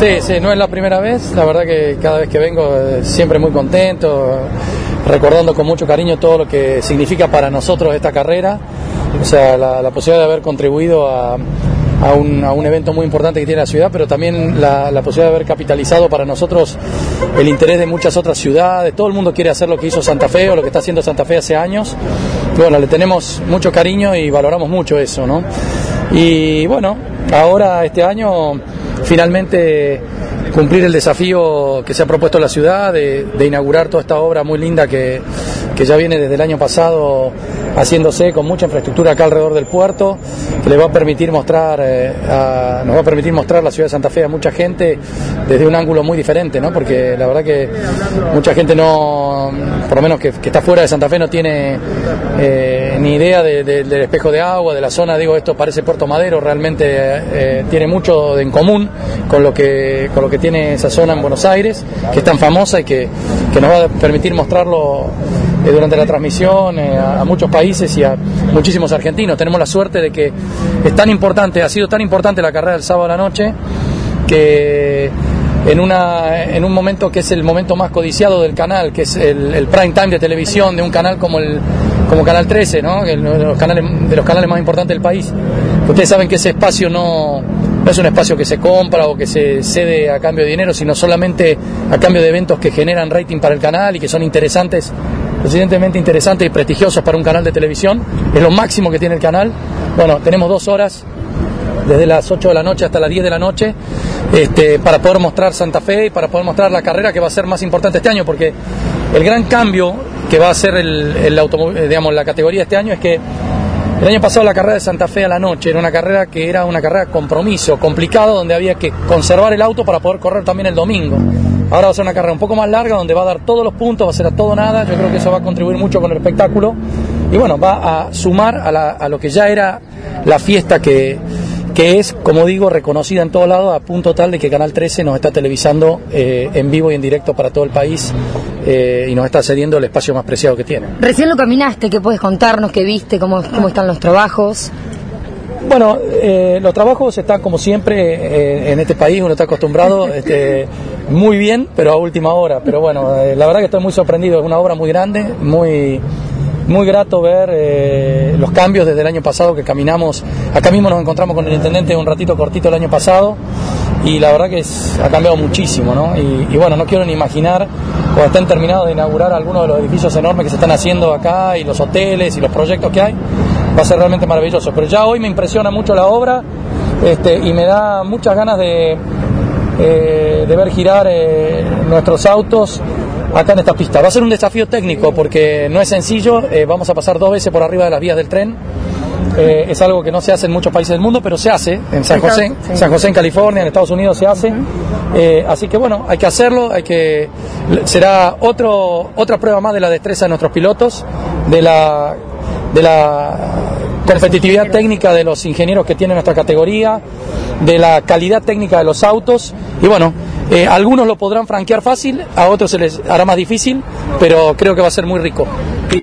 Sí, no es la primera vez, la verdad que cada vez que vengo siempre muy contento, recordando con mucho cariño todo lo que significa para nosotros esta carrera, o sea, la posibilidad de haber contribuido a un evento muy importante que tiene la ciudad, pero también la posibilidad de haber capitalizado para nosotros el interés de muchas otras ciudades. Todo el mundo quiere hacer lo que hizo Santa Fe o lo que está haciendo Santa Fe hace años. Y bueno, le tenemos mucho cariño y valoramos mucho eso, ¿no? Y bueno, ahora este año finalmente cumplir el desafío que se ha propuesto la ciudad de inaugurar toda esta obra muy linda que ya viene desde el año pasado haciéndose con mucha infraestructura acá alrededor del puerto, que le va a permitir mostrar nos va a permitir mostrar la ciudad de Santa Fe a mucha gente desde un ángulo muy diferente, ¿no? Porque la verdad que mucha gente no, por lo menos que está fuera de Santa Fe, no tiene ni idea del espejo de agua, de la zona. Digo, esto parece Puerto Madero, realmente tiene mucho en común con lo que tiene esa zona en Buenos Aires, que es tan famosa y que nos va a permitir mostrarlo durante la transmisión a muchos países y a muchísimos argentinos. Tenemos la suerte de que es tan importante, ha sido tan importante la carrera del sábado a la noche, que en un momento que es el momento más codiciado del canal, que es el prime time de televisión de un canal como Canal 13, ¿no? De los canales más importantes del país. Ustedes saben que ese espacio no es un espacio que se compra o que se cede a cambio de dinero, sino solamente a cambio de eventos que generan rating para el canal y que son interesantes, suficientemente interesantes y prestigiosos para un canal de televisión. Es lo máximo que tiene el canal. Bueno, tenemos 2 horas, desde las 8 de la noche hasta las 10 de la noche, para poder mostrar Santa Fe y para poder mostrar la carrera que va a ser más importante este año, porque el gran cambio que va a hacer la categoría este año es que el año pasado la carrera de Santa Fe a la noche era una carrera compromiso, complicado, donde había que conservar el auto para poder correr también el domingo. Ahora va a ser una carrera un poco más larga, donde va a dar todos los puntos, va a ser a todo nada. Yo creo que eso va a contribuir mucho con el espectáculo y bueno, va a sumar a lo que ya era la fiesta que es, como digo, reconocida en todos lados, a punto tal de que Canal 13 nos está televisando en vivo y en directo para todo el país y nos está cediendo el espacio más preciado que tiene. Recién lo caminaste, ¿qué puedes contarnos? ¿Qué viste? ¿Cómo están los trabajos? Bueno, los trabajos están como siempre en este país, uno está acostumbrado muy bien, pero a última hora. Pero bueno, la verdad que estoy muy sorprendido, es una obra muy grande, muy grato ver los cambios desde el año pasado que caminamos. Acá mismo nos encontramos con el intendente un ratito cortito el año pasado y la verdad que ha cambiado muchísimo, ¿no? Y bueno, no quiero ni imaginar cuando estén terminados de inaugurar algunos de los edificios enormes que se están haciendo acá y los hoteles y los proyectos que hay. Va a ser realmente maravilloso, pero ya hoy me impresiona mucho la obra y me da muchas ganas de ver girar nuestros autos acá en esta pista. Va a ser un desafío técnico porque no es sencillo, vamos a pasar 2 veces por arriba de las vías del tren. Es algo que no se hace en muchos países del mundo, pero se hace en San José en California, en Estados Unidos se hace. Así que bueno, hay que hacerlo, será otra prueba más de la destreza de nuestros pilotos, de la competitividad técnica de los ingenieros que tiene nuestra categoría, de la calidad técnica de los autos. Y bueno, algunos lo podrán franquear fácil, a otros se les hará más difícil, pero creo que va a ser muy rico.